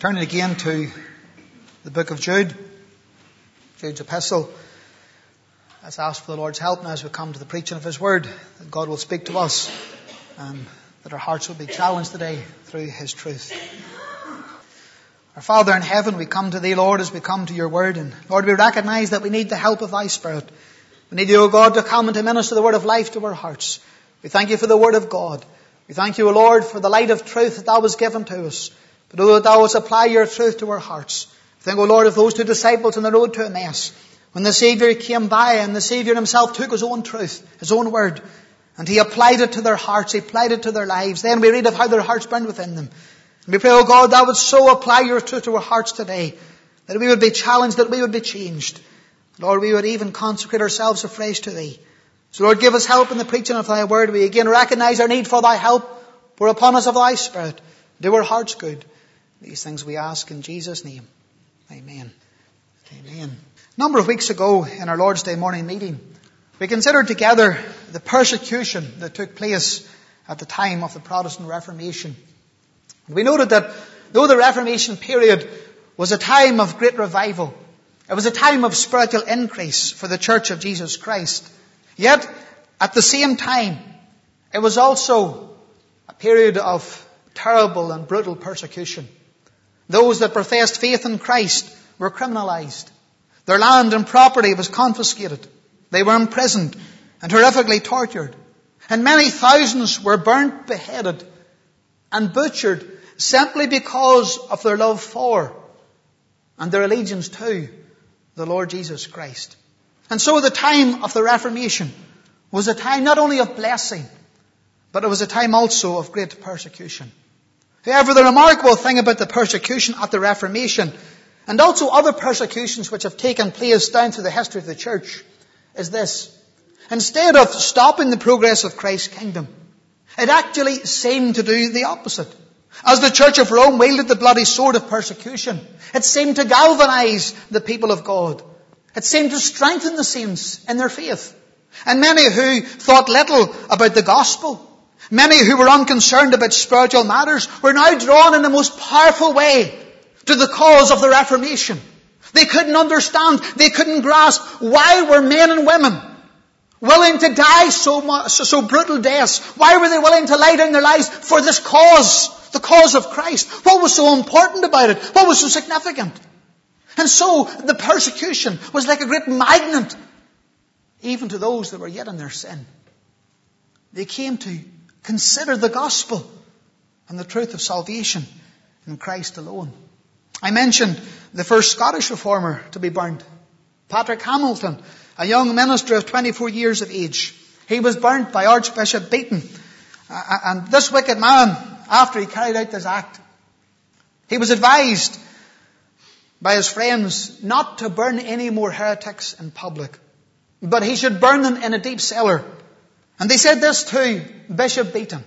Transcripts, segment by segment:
Turning again to the book of Jude, Jude's epistle. Let's ask for the Lord's help now as we come to the preaching of His word, that God will speak to us and that our hearts will be challenged today through His truth. Our Father in heaven, we come to Thee, Lord, as we come to Your word. And Lord, we recognize that we need the help of Thy Spirit. We need You, O God, to come and to minister the word of life to our hearts. We thank You for the word of God. We thank You, O Lord, for the light of truth that Thou hast given to us. But O that Thou wouldst apply Your truth to our hearts. We think, O Lord, of those two disciples on the road to Emmaus, when the Saviour came by and the Saviour Himself took His own truth, His own word, and He applied it to their hearts, He applied it to their lives. Then we read of how their hearts burned within them. And we pray, O God, Thou would so apply Your truth to our hearts today, that we would be challenged, that we would be changed. Lord, we would even consecrate ourselves afresh to Thee. So Lord, give us help in the preaching of Thy word. We again recognize our need for Thy help. Pour upon us of Thy Spirit. Do our hearts good. These things we ask in Jesus' name. Amen. Amen. A number of weeks ago in our Lord's Day morning meeting, we considered together the persecution that took place at the time of the Protestant Reformation. We noted that though the Reformation period was a time of great revival, it was a time of spiritual increase for the Church of Jesus Christ, yet at the same time it was also a period of terrible and brutal persecution. Those that professed faith in Christ were criminalized. Their land and property was confiscated. They were imprisoned and horrifically tortured. And many thousands were burnt, beheaded, and butchered simply because of their love for and their allegiance to the Lord Jesus Christ. And so the time of the Reformation was a time not only of blessing, but it was a time also of great persecution. However, the remarkable thing about the persecution at the Reformation, and also other persecutions which have taken place down through the history of the church, is this. Instead of stopping the progress of Christ's kingdom, it actually seemed to do the opposite. As the Church of Rome wielded the bloody sword of persecution, it seemed to galvanize the people of God. It seemed to strengthen the saints in their faith. And many who thought little about the gospel, many who were unconcerned about spiritual matters, were now drawn in the most powerful way to the cause of the Reformation. They couldn't understand, they couldn't grasp why were men and women willing to die so brutal deaths. Why were they willing to lay down their lives for this cause, the cause of Christ? What was so important about it? What was so significant? And so the persecution was like a great magnet, even to those that were yet in their sin. They came to consider the gospel and the truth of salvation in Christ alone. I mentioned the first Scottish reformer to be burned, Patrick Hamilton, a young minister of 24 years of age. He was burnt by Archbishop Beaton. And this wicked man, after he carried out this act, he was advised by his friends not to burn any more heretics in public, but he should burn them in a deep cellar. And they said this to Bishop Beaton: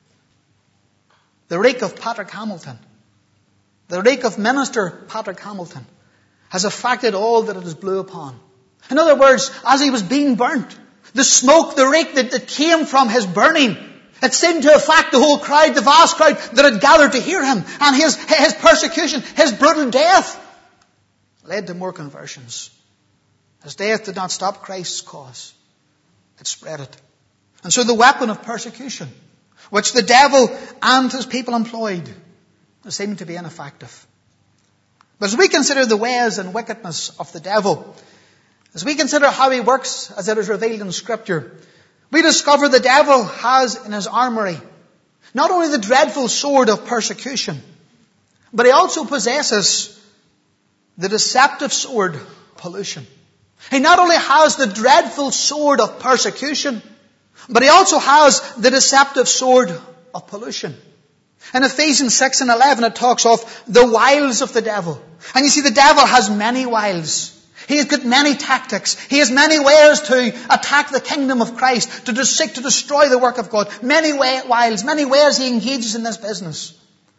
the reek of Patrick Hamilton, the reek of Minister Patrick Hamilton, has affected all that it is blew upon. In other words, as he was being burnt, the smoke, the reek that came from his burning, it seemed to affect the whole crowd, the vast crowd that had gathered to hear him. And his persecution, his brutal death, led to more conversions. His death did not stop Christ's cause. It spread it. And so the weapon of persecution, which the devil and his people employed, seemed to be ineffective. But as we consider the ways and wickedness of the devil, as we consider how he works as it is revealed in Scripture, we discover the devil has in his armory not only the dreadful sword of persecution, but he also possesses the deceptive sword of pollution. He not only has the dreadful sword of persecution, but he also has the deceptive sword of pollution. In Ephesians 6 and 11 it talks of the wiles of the devil. And you see, the devil has many wiles. He has got many tactics. He has many ways to attack the kingdom of Christ, to seek to destroy the work of God. Many wiles, many ways he engages in this business.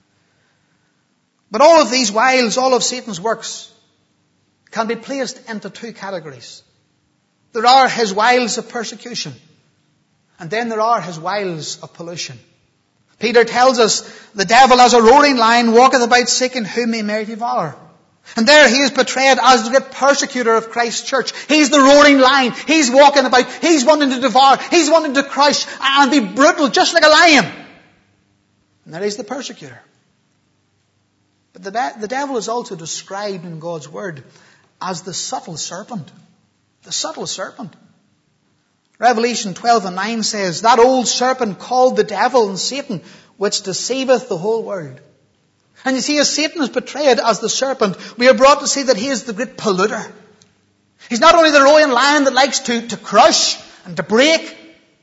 But all of these wiles, all of Satan's works, can be placed into two categories. There are his wiles of persecution, and then there are his wiles of pollution. Peter tells us, the devil as a roaring lion walketh about seeking whom he may devour. And there he is portrayed as the great persecutor of Christ's church. He's the roaring lion. He's walking about. He's wanting to devour. He's wanting to crush and be brutal just like a lion. And there he's the persecutor. But the devil is also described in God's word as the subtle serpent. The subtle serpent. Revelation 12:9 says, that old serpent called the devil and Satan, which deceiveth the whole world. And you see, as Satan is portrayed as the serpent, we are brought to see that he is the great polluter. He's not only the roaring lion that likes to crush and to break,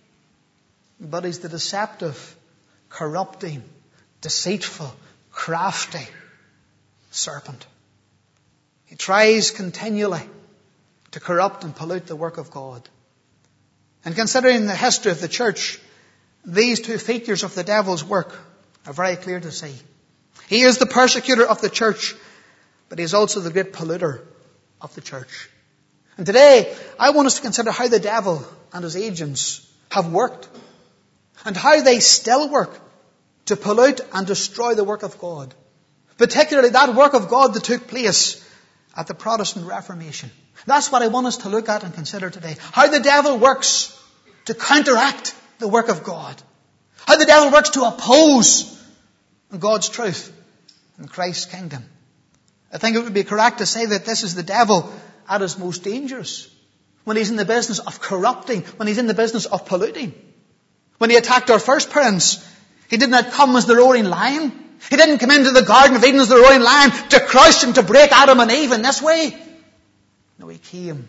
but he's the deceptive, corrupting, deceitful, crafty serpent. He tries continually to corrupt and pollute the work of God. And considering the history of the church, these two features of the devil's work are very clear to see. He is the persecutor of the church, but he is also the great polluter of the church. And today, I want us to consider how the devil and his agents have worked, and how they still work to pollute and destroy the work of God. Particularly that work of God that took place at the Protestant Reformation. That's what I want us to look at and consider today. How the devil works to counteract the work of God. How the devil works to oppose God's truth and Christ's kingdom. I think it would be correct to say that this is the devil at his most dangerous. When he's in the business of corrupting, when he's in the business of polluting. When he attacked our first parents, he did not come as the roaring lion. He didn't come into the Garden of Eden as the roaring lion to crush and to break Adam and Eve in this way. No, he came.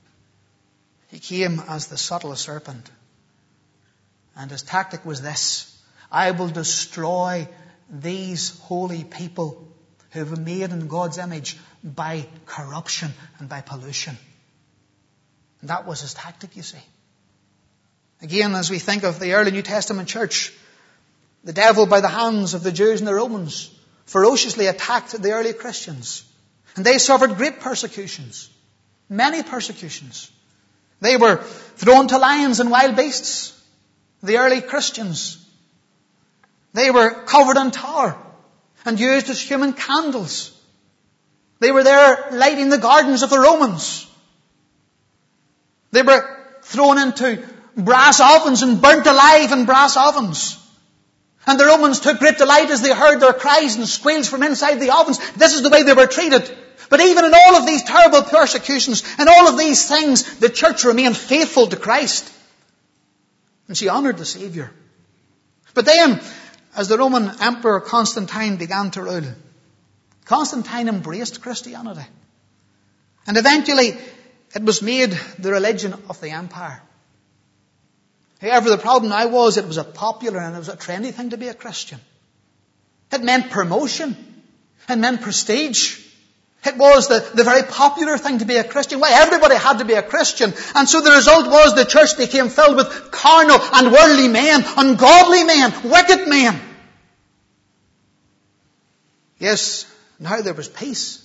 He came as the subtle serpent. And his tactic was this: I will destroy these holy people who have been made in God's image by corruption and by pollution. And that was his tactic, you see. Again, as we think of the early New Testament church, the devil, by the hands of the Jews and the Romans, ferociously attacked the early Christians. And they suffered great persecutions. Many persecutions. They were thrown to lions and wild beasts. The early Christians. They were covered in tar and used as human candles. They were there lighting the gardens of the Romans. They were thrown into brass ovens and burnt alive in brass ovens. And the Romans took great delight as they heard their cries and squeals from inside the ovens. This is the way they were treated. But even in all of these terrible persecutions and all of these things, the church remained faithful to Christ. And she honoured the Saviour. But then, as the Roman Emperor Constantine began to rule, Constantine embraced Christianity. And eventually, it was made the religion of the empire. However, the problem now was it was a popular and it was a trendy thing to be a Christian. It meant promotion. It meant prestige. It was the very popular thing to be a Christian. Why, everybody had to be a Christian. And so the result was the church became filled with carnal and worldly men, ungodly men, wicked men. Yes, now there was peace.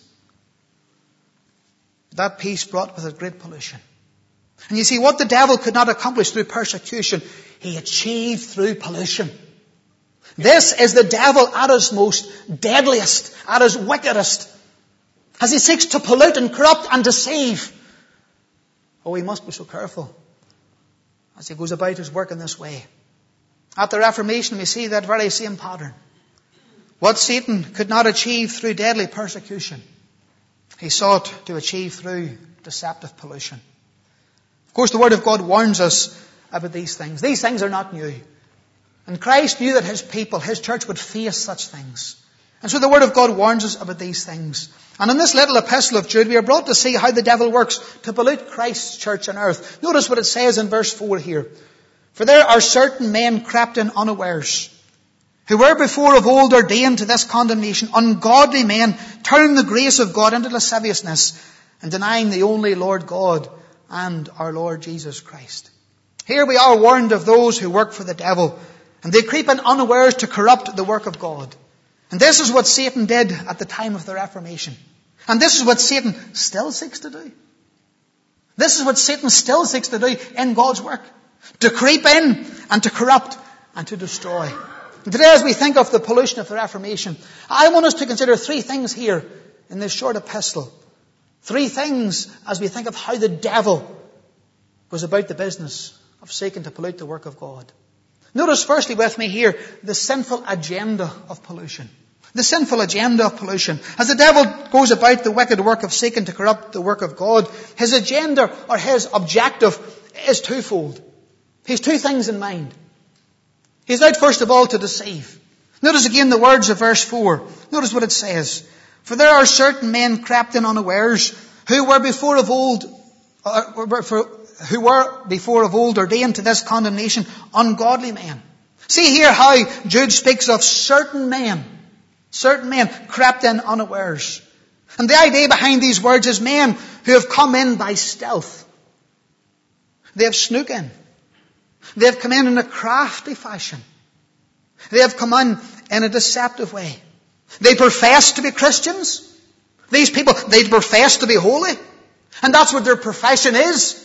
That peace brought with it great pollution. And you see, what the devil could not accomplish through persecution, he achieved through pollution. This is the devil at his most deadliest, at his wickedest, as he seeks to pollute and corrupt and deceive. Oh, he must be so careful as he goes about his work in this way. At the Reformation, we see that very same pattern. What Satan could not achieve through deadly persecution, he sought to achieve through deceptive pollution. Of course, the Word of God warns us about these things. These things are not new. And Christ knew that his people, his church, would face such things. And so the Word of God warns us about these things. And in this little epistle of Jude, we are brought to see how the devil works to pollute Christ's church on earth. Notice what it says in verse 4 here. For there are certain men crept in unawares, who were before of old ordained to this condemnation, ungodly men, turning the grace of God into lasciviousness, and denying the only Lord God and our Lord Jesus Christ. Here we are warned of those who work for the devil, and they creep in unawares to corrupt the work of God. And this is what Satan did at the time of the Reformation. And this is what Satan still seeks to do. This is what Satan still seeks to do in God's work. To creep in and to corrupt and to destroy. And today, as we think of the pollution of the Reformation, I want us to consider three things here in this short epistle. Three things as we think of how the devil was about the business of seeking to pollute the work of God. Notice firstly with me here the sinful agenda of pollution. The sinful agenda of pollution. As the devil goes about the wicked work of seeking to corrupt the work of God, his agenda or his objective is twofold. He has two things in mind. He's out first of all to deceive. Notice again the words of verse 4. Notice what it says. For there are certain men crept in unawares who were before of old ordained to this condemnation, ungodly men. See here how Jude speaks of certain men. Certain men crept in unawares. And the idea behind these words is men who have come in by stealth. They have snook in. They have come in a crafty fashion. They have come in a deceptive way. They profess to be Christians. These people, they profess to be holy. And that's what their profession is.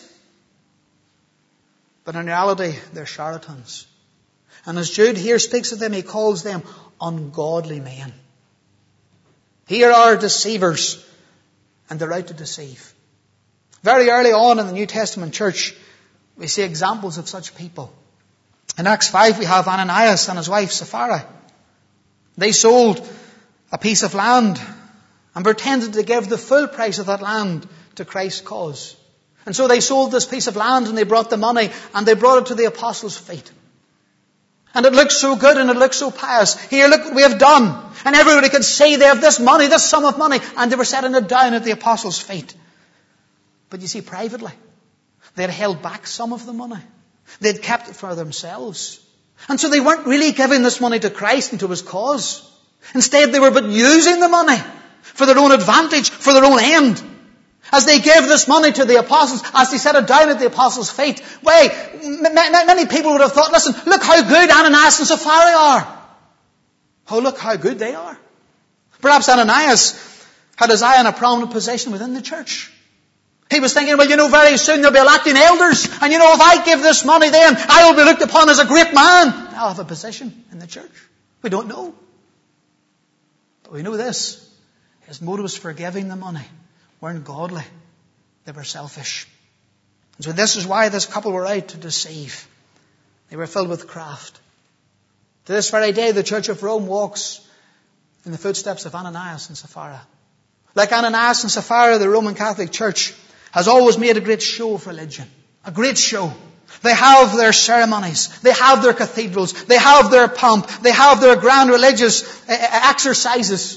But in reality, they're charlatans. And as Jude here speaks of them, he calls them ungodly men. Here are deceivers, and they're out to deceive. Very early on in the New Testament church, we see examples of such people. In Acts 5 we have Ananias and his wife Sapphira. They sold a piece of land and pretended to give the full price of that land to Christ's cause. And so they sold this piece of land and they brought the money and they brought it to the apostles' feet. And it looked so good and it looked so pious. Here, look what we have done. And everybody could see they have this money, this sum of money. And they were setting it down at the apostles' feet. But you see, privately, they had held back some of the money. They had kept it for themselves. And so they weren't really giving this money to Christ and to His cause. Instead, they were but using the money for their own advantage, for their own end. As they gave this money to the apostles, as they set it down at the apostles' feet, many people would have thought, listen, look how good Ananias and Sapphira are. Oh, look how good they are. Perhaps Ananias had his eye on a prominent position within the church. He was thinking, well, very soon they'll be electing elders. And if I give this money then, I will be looked upon as a great man. I'll have a position in the church. We don't know. But we know this. His motives for giving the money weren't godly. They were selfish. And so this is why this couple were out to deceive. They were filled with craft. To this very day, the Church of Rome walks in the footsteps of Ananias and Sapphira. Like Ananias and Sapphira, the Roman Catholic Church has always made a great show of religion. A great show. They have their ceremonies. They have their cathedrals. They have their pomp. They have their grand religious exercises.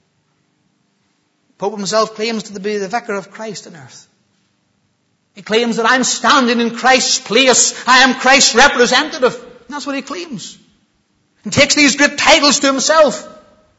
Pope himself claims to be the vicar of Christ on earth. He claims that I'm standing in Christ's place. I am Christ's representative. And that's what he claims. And takes these great titles to himself.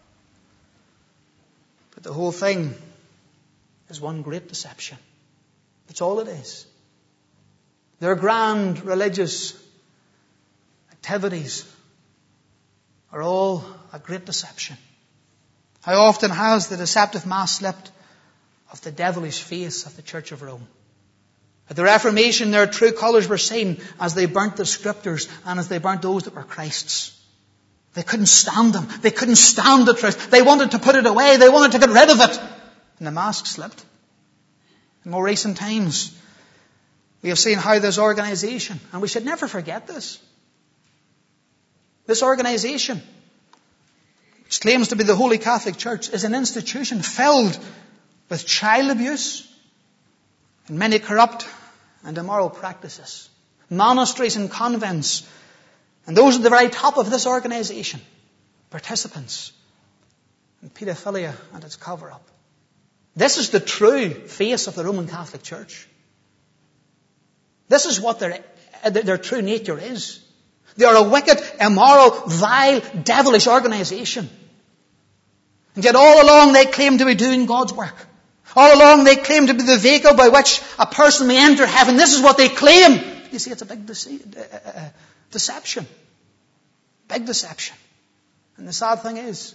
But the whole thing is one great deception. That's all it is. Their grand religious activities are all a great deception. How often has the deceptive mask slipped of the devilish face of the Church of Rome? At the Reformation, their true colours were seen as they burnt the Scriptures and as they burnt those that were Christ's. They couldn't stand them. They couldn't stand the truth. They wanted to put it away. They wanted to get rid of it. And the mask slipped. In more recent times, we have seen how this organisation, and we should never forget this, this organisation, which claims to be the Holy Catholic Church, is an institution filled with child abuse and many corrupt and immoral practices. Monasteries and convents, and those at the very top of this organisation, participants in paedophilia and its cover-up. This is the true face of the Roman Catholic Church. This is what their true nature is. They are a wicked, immoral, vile, devilish organisation. And yet all along they claim to be doing God's work. All along they claim to be the vehicle by which a person may enter heaven. This is what they claim. You see, it's a big deception. Big deception. And the sad thing is,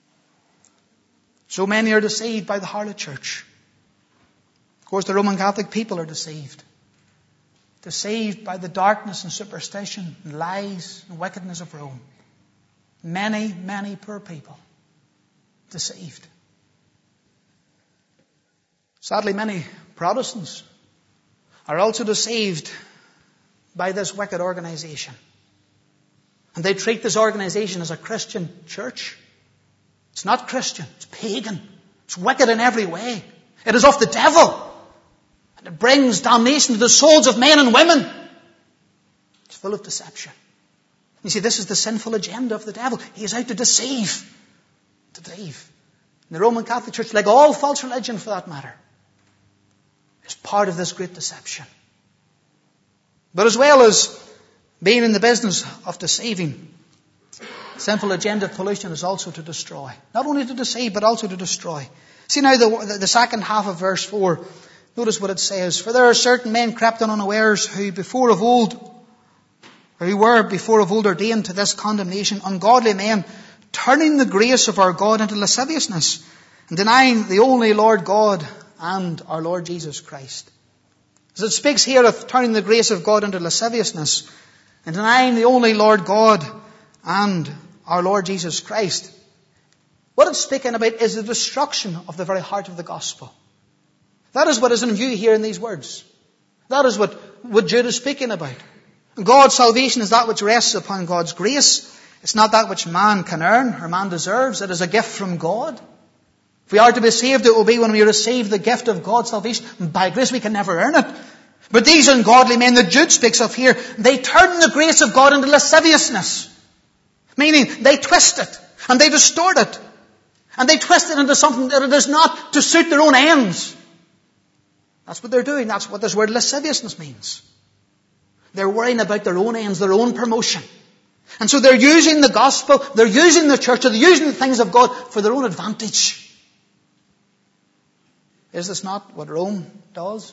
so many are deceived by the harlot church. Of course, the Roman Catholic people are deceived. Deceived by the darkness and superstition and lies and wickedness of Rome. Many, many poor people deceived. Sadly, many Protestants are also deceived by this wicked organization. And they treat this organization as a Christian church. It's not Christian. It's pagan. It's wicked in every way. It is of the devil. And it brings damnation to the souls of men and women. It's full of deception. You see, this is the sinful agenda of the devil. He is out to deceive. To deceive. And the Roman Catholic Church, like all false religion for that matter, is part of this great deception. But as well as being in the business of deceiving, the sinful agenda of pollution is also to destroy. Not only to deceive, but also to destroy. See now the second half of verse 4. Notice what it says. For there are certain men crept in unawares who were before of old ordained to this condemnation, ungodly men, turning the grace of our God into lasciviousness, and denying the only Lord God and our Lord Jesus Christ. As it speaks here of turning the grace of God into lasciviousness, and denying the only Lord God and our Lord Jesus Christ, what it's speaking about is the destruction of the very heart of the gospel. That is what is in view here in these words. That is what Jude is speaking about. God's salvation is that which rests upon God's grace. It's not that which man can earn or man deserves. It is a gift from God. If we are to be saved, it will be when we receive the gift of God's salvation. By grace we can never earn it. But these ungodly men that Jude speaks of here, they turn the grace of God into lasciviousness. Meaning they twist it and they distort it. And they twist it into something that it is not to suit their own ends. That's what they're doing. That's what this word lasciviousness means. They're worrying about their own ends, their own promotion. And so they're using the gospel, they're using the church, they're using the things of God for their own advantage. Is this not what Rome does?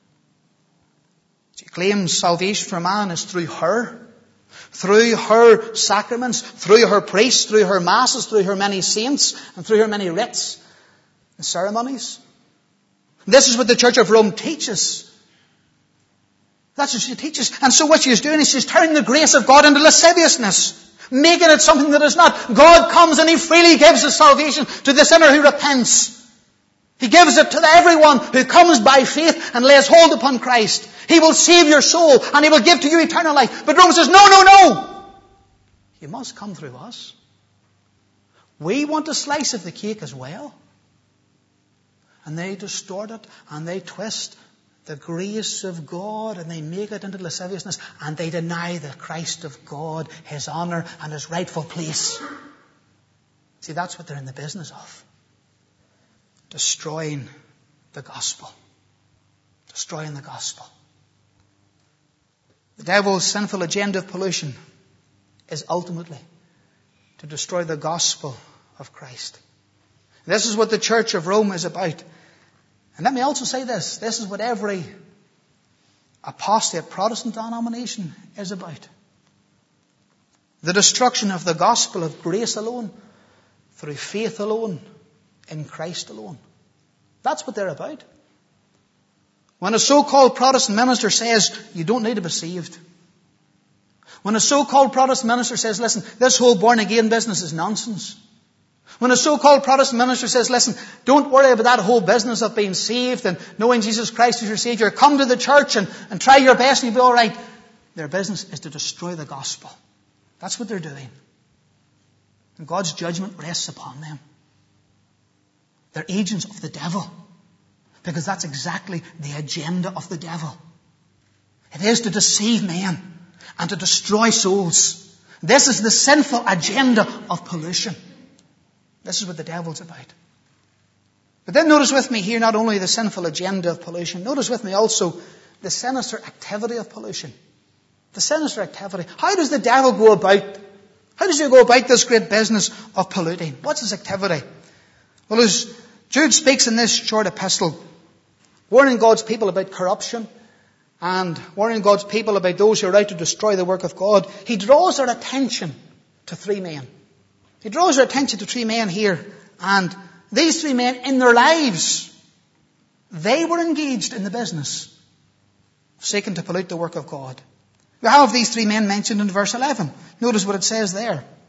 She claims salvation for man is through her sacraments, through her priests, through her masses, through her many saints, and through her many rites and ceremonies. This is what the Church of Rome teaches. That's what she teaches. And so what she's doing is she's turning the grace of God into lasciviousness, making it something that is not. God comes and He freely gives His salvation to the sinner who repents. He gives it to everyone who comes by faith and lays hold upon Christ. He will save your soul and He will give to you eternal life. But Rome says, no. You must come through us. We want a slice of the cake as well. And they distort it and they twist the grace of God and they make it into lasciviousness and they deny the Christ of God, His honour and His rightful place. See, that's what they're in the business of. Destroying the gospel. Destroying the gospel. The devil's sinful agenda of pollution is ultimately to destroy the gospel of Christ. This is what the Church of Rome is about. And let me also say this. This is what every apostate Protestant denomination is about. The destruction of the gospel of grace alone, through faith alone, in Christ alone. That's what they're about. When a so-called Protestant minister says, you don't need to be saved. When a so-called Protestant minister says, listen, this whole born-again business is nonsense. When a so-called Protestant minister says, listen, don't worry about that whole business of being saved and knowing Jesus Christ as your Savior. Come to the church and try your best and you'll be all right. Their business is to destroy the gospel. That's what they're doing. And God's judgment rests upon them. They're agents of the devil. Because that's exactly the agenda of the devil. It is to deceive men and to destroy souls. This is the sinful agenda of pollution. This is what the devil's about. But then notice with me here not only the sinful agenda of pollution, notice with me also the sinister activity of pollution. The sinister activity. How does the devil go about? How does he go about this great business of polluting? What's his activity? Well, as Jude speaks in this short epistle, warning God's people about corruption and warning God's people about those who are out to destroy the work of God, he draws their attention to three men. He draws their attention to three men here. And these three men, in their lives, they were engaged in the business of seeking to pollute the work of God. We have these three men mentioned in verse 11. Notice what it says there.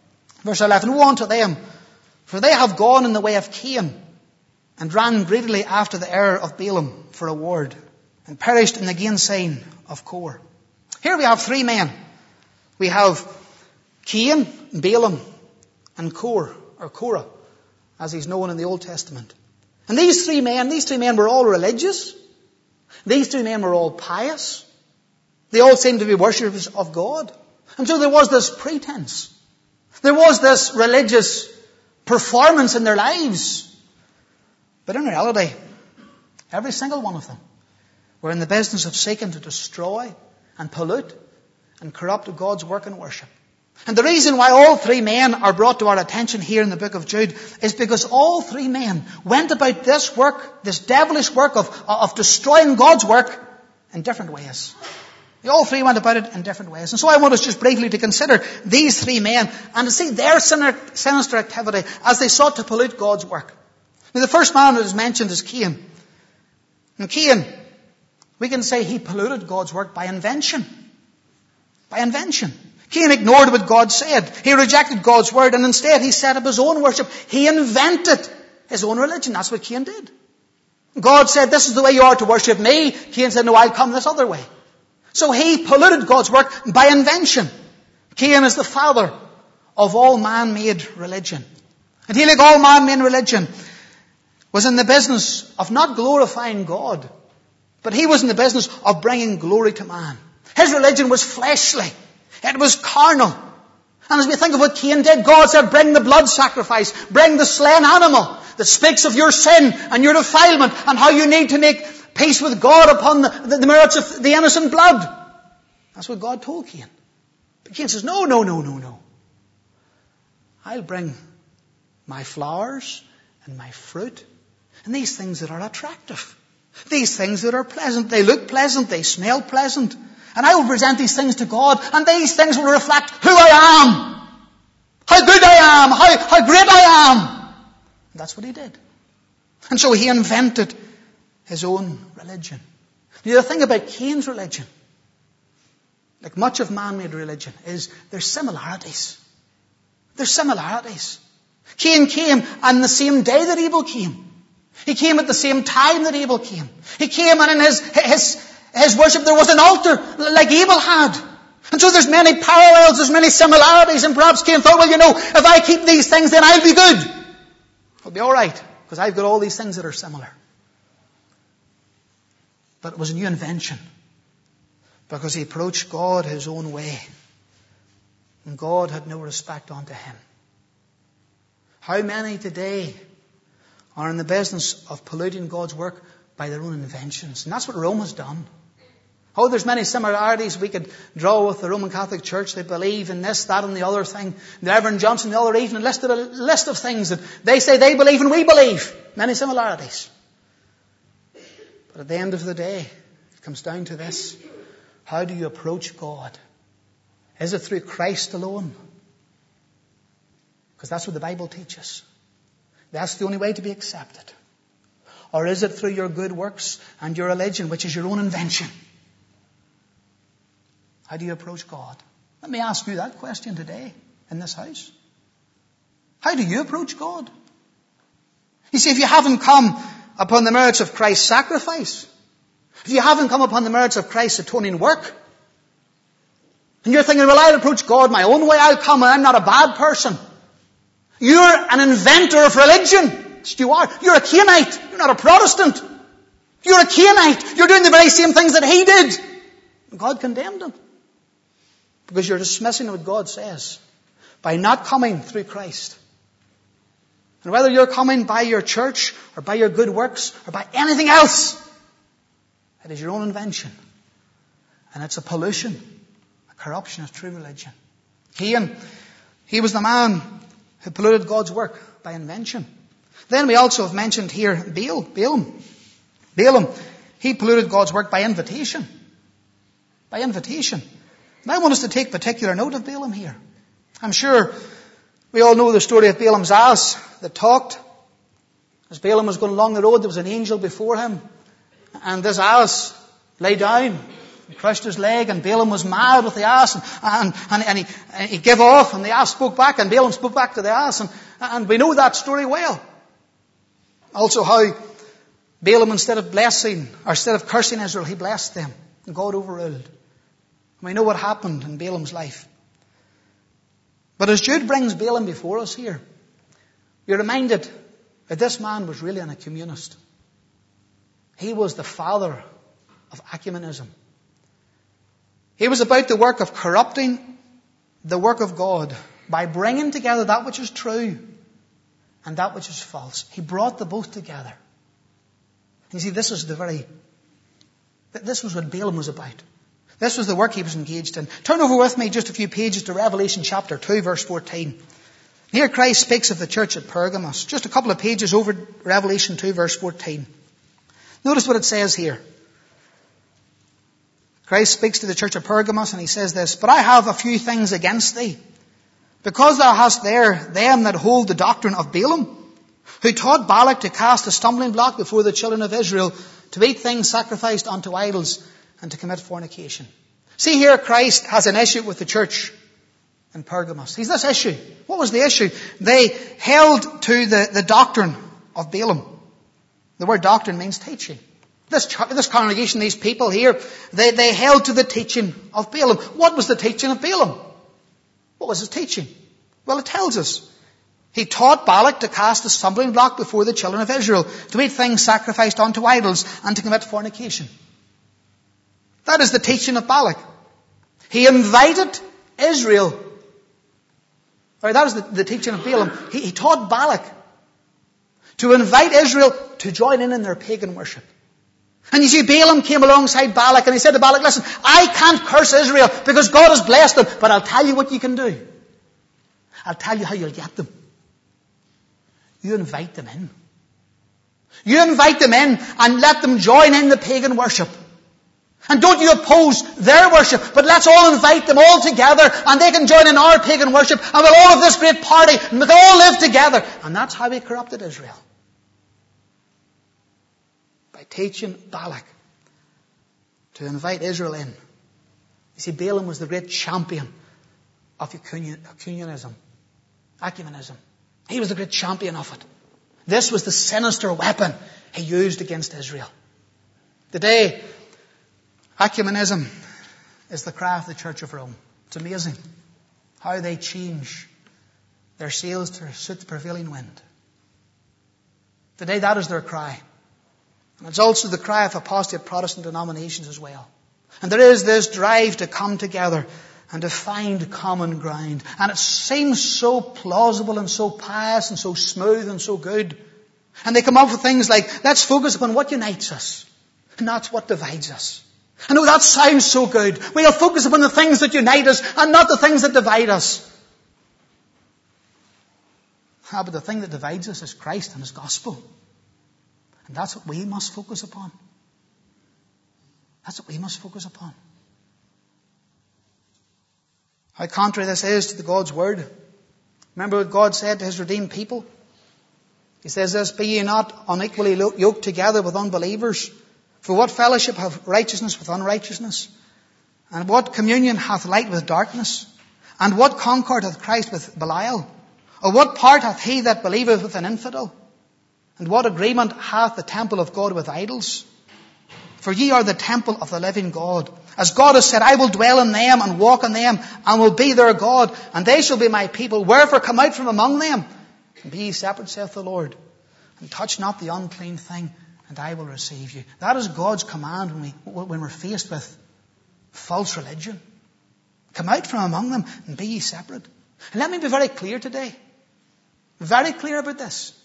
Verse 11, woe unto them, for they have gone in the way of Cain, and ran greedily after the error of Balaam for a reward, and perished in the gainsaying of Kor. Here we have three men. We have Cain, Balaam, and Kor, or Korah, as he's known in the Old Testament. And these three men were all religious. These three men were all pious. They all seemed to be worshippers of God. And so there was this pretense. There was this religious performance in their lives. But in reality, every single one of them were in the business of seeking to destroy and pollute and corrupt God's work and worship. And the reason why all three men are brought to our attention here in the book of Jude is because all three men went about this work, this devilish work of destroying God's work in different ways. They all three went about it in different ways. And so I want us just briefly to consider these three men and to see their sinister activity as they sought to pollute God's work. Now, the first man that is mentioned is Cain. And Cain, we can say he polluted God's work by invention. By invention. Cain ignored what God said. He rejected God's word, and instead he set up his own worship. He invented his own religion. That's what Cain did. God said, this is the way you are to worship me. Cain said, no, I'll come this other way. So he polluted God's work by invention. Cain is the father of all man-made religion. And he, like all man-made religion, was in the business of not glorifying God, but he was in the business of bringing glory to man. His religion was fleshly. It was carnal. And as we think of what Cain did, God said, bring the blood sacrifice, bring the slain animal that speaks of your sin and your defilement and how you need to make peace with God upon the merits of the innocent blood. That's what God told Cain. But Cain says, no. I'll bring my flowers and my fruit and these things that are attractive. These things that are pleasant. They look pleasant. They smell pleasant. And I will present these things to God, and these things will reflect who I am. How good I am. How great I am. And that's what he did. And so he invented his own religion. The thing about Cain's religion, like much of man-made religion, is there's similarities. There's similarities. Cain came on the same day that Abel came. He came at the same time that Abel came. He came, and in his worship there was an altar like Abel had. And so there's many parallels, there's many similarities, and perhaps Cain thought, well, if I keep these things, then I'll be good. I'll be alright, because I've got all these things that are similar. But it was a new invention, because he approached God his own way, and God had no respect unto him. How many today are in the business of polluting God's work by their own inventions? And that's what Rome has done. Oh, there's many similarities we could draw with the Roman Catholic Church. They believe in this, that, and the other thing. The Reverend Johnson, the other evening, listed a list of things that they say they believe and we believe. Many similarities. But at the end of the day, it comes down to this. How do you approach God? Is it through Christ alone? Because that's what the Bible teaches. That's the only way to be accepted. Or is it through your good works and your religion, which is your own invention? How do you approach God? Let me ask you that question today in this house. How do you approach God? You see, if you haven't come upon the merits of Christ's sacrifice, if you haven't come upon the merits of Christ's atoning work, and you're thinking, well, I'll approach God my own way, I'll come, and I'm not a bad person. You're an inventor of religion. Yes, you are. You're a Cainite. You're not a Protestant. You're a Cainite. You're doing the very same things that he did. And God condemned him. Because you're dismissing what God says by not coming through Christ. And whether you're coming by your church or by your good works or by anything else, it is your own invention. And it's a pollution, a corruption of true religion. Cain, he was the man who polluted God's work by invention. Then we also have mentioned here Balaam. Balaam, he polluted God's work by invitation. By invitation. And I want us to take particular note of Balaam here. I'm sure we all know the story of Balaam's ass that talked. As Balaam was going along the road, there was an angel before him. And this ass lay down He crushed his leg, and Balaam was mad with the ass, and he gave off, and the ass spoke back, and Balaam spoke back to the ass, and we know that story well. Also how Balaam, instead of cursing Israel, he blessed them, and God overruled. And we know what happened in Balaam's life. But as Jude brings Balaam before us here, you're reminded that this man was really an ecumenist. He was the father of ecumenism. He was about the work of corrupting the work of God by bringing together that which is true and that which is false. He brought the both together. You see, this was what Balaam was about. This was the work he was engaged in. Turn over with me just a few pages to Revelation chapter 2, verse 14. Here Christ speaks of the church at Pergamos. Just a couple of pages over Revelation 2, verse 14. Notice what it says here. Christ speaks to the church of Pergamos and he says this, "But I have a few things against thee, because thou hast there them that hold the doctrine of Balaam, who taught Balak to cast a stumbling block before the children of Israel, to eat things sacrificed unto idols, and to commit fornication." See here, Christ has an issue with the church in Pergamos. He's this issue. What was the issue? They held to the doctrine of Balaam. The word doctrine means teaching. This congregation, these people here, they held to the teaching of Balaam. What was the teaching of Balaam? What was his teaching? Well, it tells us. He taught Balak to cast a stumbling block before the children of Israel, to eat things sacrificed unto idols, and to commit fornication. That is the teaching of Balak. He invited Israel. Or that was the teaching of Balaam. He taught Balak to invite Israel to join in their pagan worship. And you see, Balaam came alongside Balak and he said to Balak, "Listen, I can't curse Israel because God has blessed them, but I'll tell you what you can do. I'll tell you how you'll get them. You invite them in. You invite them in and let them join in the pagan worship. And don't you oppose their worship, but let's all invite them all together and they can join in our pagan worship and we'll all have this great party and we can all live together." And that's how he corrupted Israel. By teaching Balak to invite Israel in. You see, Balaam was the great champion of ecumenism. He was the great champion of it. This was the sinister weapon he used against Israel. Today, ecumenism is the cry of the Church of Rome. It's amazing how they change their sails to suit the prevailing wind. Today, that is their cry. And it's also the cry of apostate Protestant denominations as well. And there is this drive to come together and to find common ground. And it seems so plausible and so pious and so smooth and so good. And they come up with things like, let's focus upon what unites us, and not what divides us. I know that sounds so good. We'll focus upon the things that unite us and not the things that divide us. But the thing that divides us is Christ and His gospel. And that's what we must focus upon. That's what we must focus upon. How contrary this is to the God's word. Remember what God said to His redeemed people? He says this, "Be ye not unequally yoked together with unbelievers. For what fellowship hath righteousness with unrighteousness? And what communion hath light with darkness? And what concord hath Christ with Belial? Or what part hath he that believeth with an infidel? And what agreement hath the temple of God with idols? For ye are the temple of the living God. As God has said, I will dwell in them and walk in them, and will be their God, and they shall be my people. Wherefore come out from among them, and be ye separate, saith the Lord, and touch not the unclean thing, and I will receive you." That is God's command when we're faced with false religion. Come out from among them and be ye separate. And let me be very clear today. Very clear about this.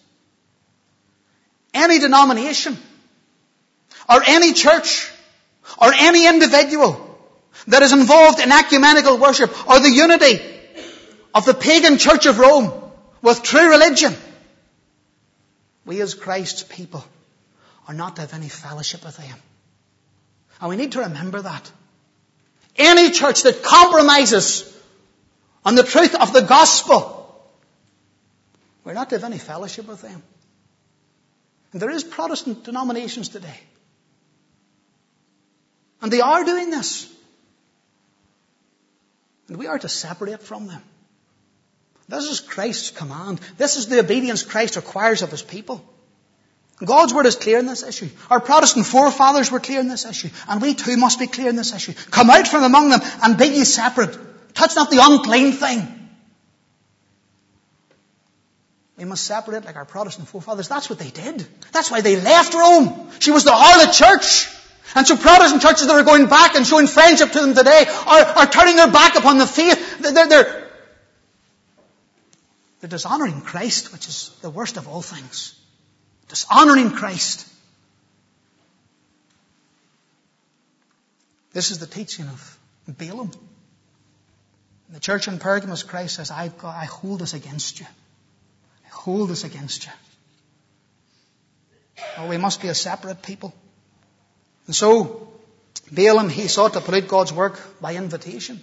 Any denomination or any church or any individual that is involved in ecumenical worship or the unity of the pagan Church of Rome with true religion, we as Christ's people are not to have any fellowship with them. And we need to remember that. Any church that compromises on the truth of the gospel, we're not to have any fellowship with them. And there is Protestant denominations today. And they are doing this. And we are to separate from them. This is Christ's command. This is the obedience Christ requires of His people. God's word is clear in this issue. Our Protestant forefathers were clear in this issue. And we too must be clear in this issue. Come out from among them and be ye separate. Touch not the unclean thing. We must separate like our Protestant forefathers. That's what they did. That's why they left Rome. She was the harlot church. And so Protestant churches that are going back and showing friendship to them today are turning their back upon the faith. They're dishonouring Christ, which is the worst of all things. Dishonouring Christ. This is the teaching of Balaam. In the church in Pergamos, Christ says, I hold this against you. I hold this against you. Oh, we must be a separate people. And so, Balaam, he sought to pollute God's work by invitation.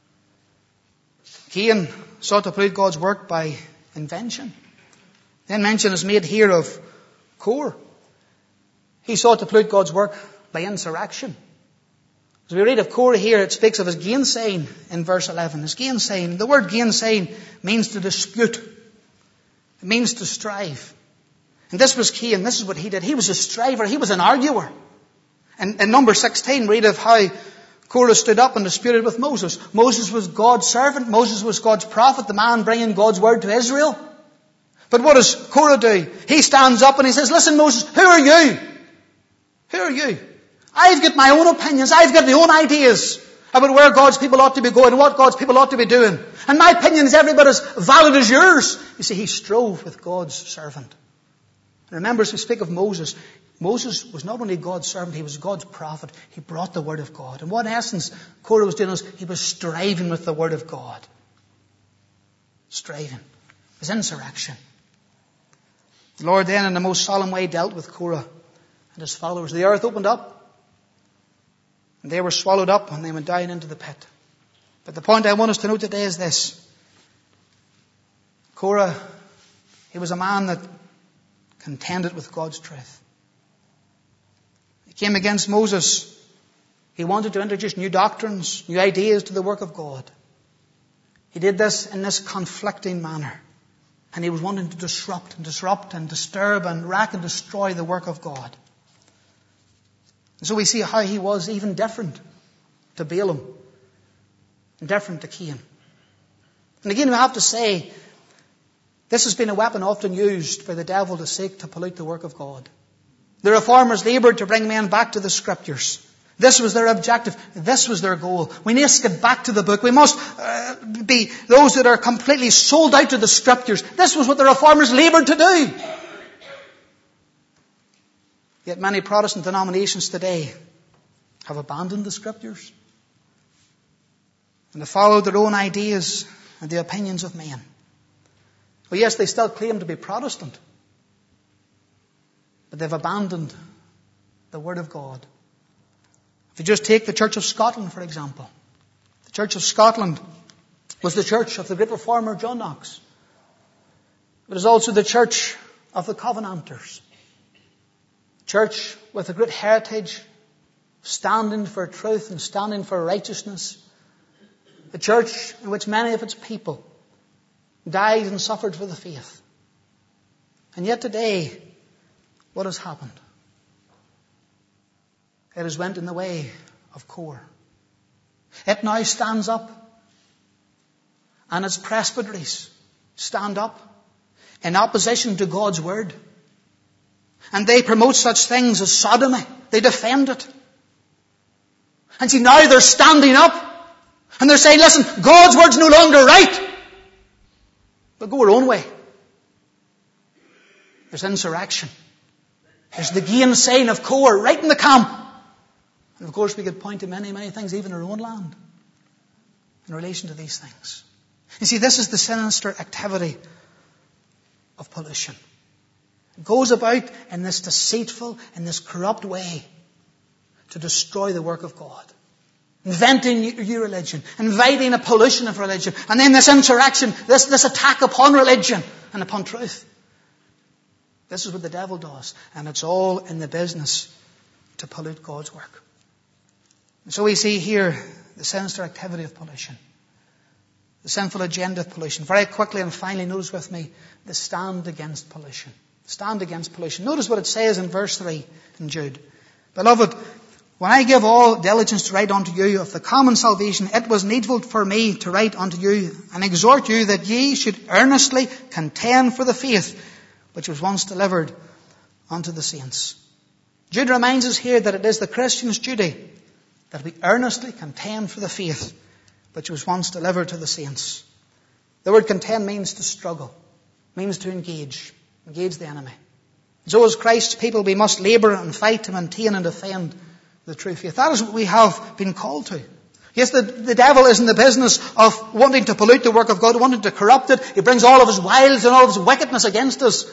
Cain sought to pollute God's work by invention. Then mention is made here of Korah. He sought to pollute God's work by insurrection. As we read of Korah here, it speaks of his gainsaying in verse 11. His gainsaying. The word gainsaying means to dispute. It means to strive. And this was Cain. This is what he did. He was a striver. He was an arguer. And in number 16, read of how Korah stood up and disputed with Moses. Moses was God's servant. Moses was God's prophet, the man bringing God's word to Israel. But what does Korah do? He stands up and he says, listen, Moses, who are you? Who are you? I've got my own opinions. I've got my own ideas about where God's people ought to be going and what God's people ought to be doing. And my opinion is every bit as valid as yours. You see, he strove with God's servant. Remember, as we speak of Moses, Moses was not only God's servant, he was God's prophet. He brought the word of God. And what in essence Korah was doing was he was striving with the word of God. Striving. It was insurrection. The Lord then in the most solemn way dealt with Korah and his followers. The earth opened up and they were swallowed up and they went down into the pit. But the point I want us to note today is this. Korah, he was a man that contended with God's truth. He came against Moses. He wanted to introduce new doctrines, new ideas to the work of God. He did this in this conflicting manner. And he was wanting to disrupt and disturb and rack and destroy the work of God. And so we see how he was even different to Balaam and different to Cain. And again, we have to say, this has been a weapon often used for the devil to seek to pollute the work of God. The reformers laboured to bring men back to the Scriptures. This was their objective. This was their goal. We must get back to the book. We must be those that are completely sold out to the Scriptures. This was what the reformers laboured to do. Yet many Protestant denominations today have abandoned the Scriptures and have followed their own ideas and the opinions of men. Well, yes, they still claim to be Protestant, but they've abandoned the Word of God. If you just take the Church of Scotland, for example. The Church of Scotland was the church of the great reformer John Knox. It was also the church of the Covenanters. Church with a great heritage, standing for truth and standing for righteousness. A church in which many of its people died and suffered for the faith. And yet today, what has happened? It has went in the way of Korah. It now stands up, and its presbyteries stand up in opposition to God's word. And they promote such things as sodomy. They defend it. And see, now they're standing up, and they're saying, listen, God's word's no longer right. We'll go our own way. There's insurrection. There's the gainsaying of Korah right in the camp. And of course we could point to many, many things, even in our own land, in relation to these things. You see, this is the sinister activity of pollution. It goes about in this deceitful, in this corrupt way to destroy the work of God. Inventing new religion, inviting a pollution of religion, and then this insurrection, this attack upon religion and upon truth. This is what the devil does, and it's all in the business to pollute God's work. And so we see here the sinister activity of pollution. The sinful agenda of pollution. Very quickly and finally, notice with me the stand against pollution. Stand against pollution. Notice what it says in verse 3 in Jude. Beloved, when I give all diligence to write unto you of the common salvation, it was needful for me to write unto you and exhort you that ye should earnestly contend for the faith which was once delivered unto the saints. Jude reminds us here that it is the Christian's duty that we earnestly contend for the faith which was once delivered to the saints. The word contend means to struggle, means to engage the enemy. So as Christ's people, we must labour and fight to maintain and defend the true faith. That is what we have been called to. Yes, the devil is in the business of wanting to pollute the work of God, wanting to corrupt it. He brings all of his wiles and all of his wickedness against us.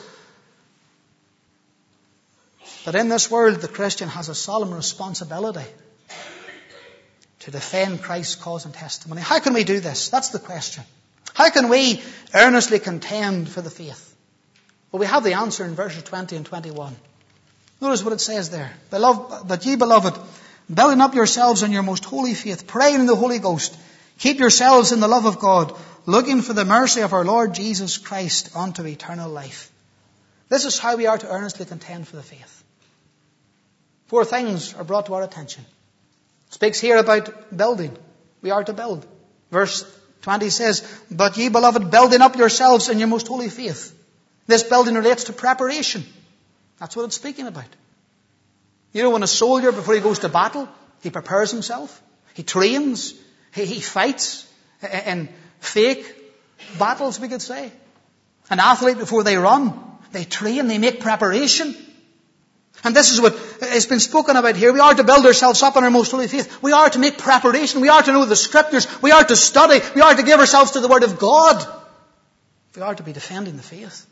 But in this world, the Christian has a solemn responsibility to defend Christ's cause and testimony. How can we do this? That's the question. How can we earnestly contend for the faith? Well, we have the answer in verses 20 and 21. Notice what it says there. But ye, beloved, building up yourselves on your most holy faith, praying in the Holy Ghost, keep yourselves in the love of God, looking for the mercy of our Lord Jesus Christ unto eternal life. This is how we are to earnestly contend for the faith. 4 things are brought to our attention. It speaks here about building. We are to build. Verse 20 says, but ye, beloved, building up yourselves in your most holy faith. This building relates to preparation. That's what it's speaking about. You know, when a soldier, before he goes to battle, he prepares himself. He trains. He fights in fake battles, we could say. An athlete, before they run, they train, they make preparation. And this is what has been spoken about here. We are to build ourselves up in our most holy faith. We are to make preparation. We are to know the Scriptures. We are to study. We are to give ourselves to the Word of God. We are to be defending the faith.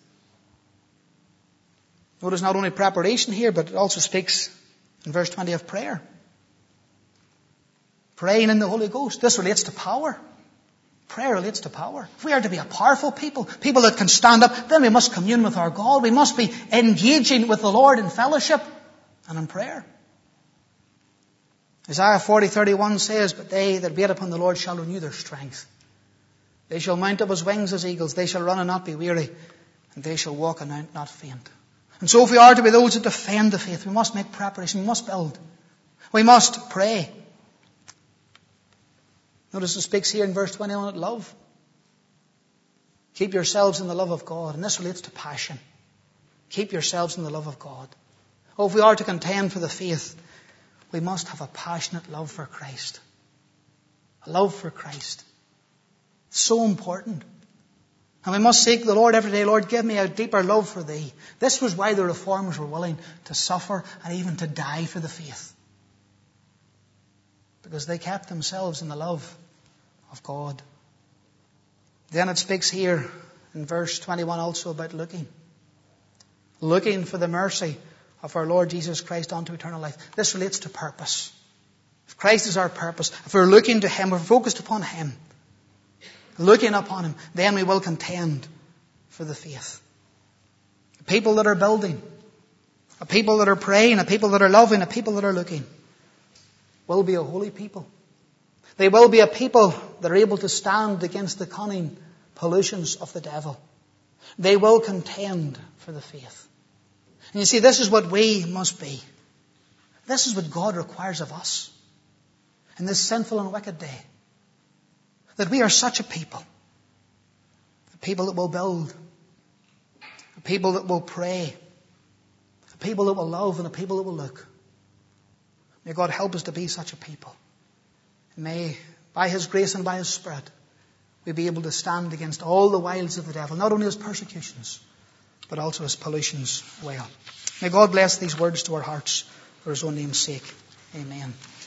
Notice not only preparation here, but it also speaks in verse 20 of prayer. Praying in the Holy Ghost. This relates to power. Prayer relates to power. If we are to be a powerful people, people that can stand up, then we must commune with our God. We must be engaging with the Lord in fellowship and in prayer. Isaiah 40:31 says, but they that wait upon the Lord shall renew their strength. They shall mount up as wings as eagles. They shall run and not be weary. And they shall walk and not faint. And so if we are to be those that defend the faith, we must make preparation. We must build. We must pray. Notice it speaks here in verse 21 at love. Keep yourselves in the love of God. And this relates to passion. Keep yourselves in the love of God. Oh, if we are to contend for the faith, we must have a passionate love for Christ. A love for Christ. It's so important. And we must seek the Lord every day. Lord, give me a deeper love for Thee. This was why the Reformers were willing to suffer and even to die for the faith. Because they kept themselves in the love of God. Then it speaks here in verse 21 also about looking. Looking for the mercy of our Lord Jesus Christ unto eternal life. This relates to purpose. If Christ is our purpose, if we're looking to Him, we're focused upon Him, looking upon Him, then we will contend for the faith. A people that are building, a people that are praying, a people that are loving, a people that are looking will be a holy people. They will be a people that are able to stand against the cunning pollutions of the devil. They will contend for the faith. And you see, this is what we must be. This is what God requires of us in this sinful and wicked day. That we are such a people. A people that will build. A people that will pray. A people that will love and a people that will look. May God help us to be such a people. And may, by His grace and by His Spirit, we be able to stand against all the wiles of the devil, not only his persecutions, but also his pollutions well. May God bless these words to our hearts for His own name's sake. Amen.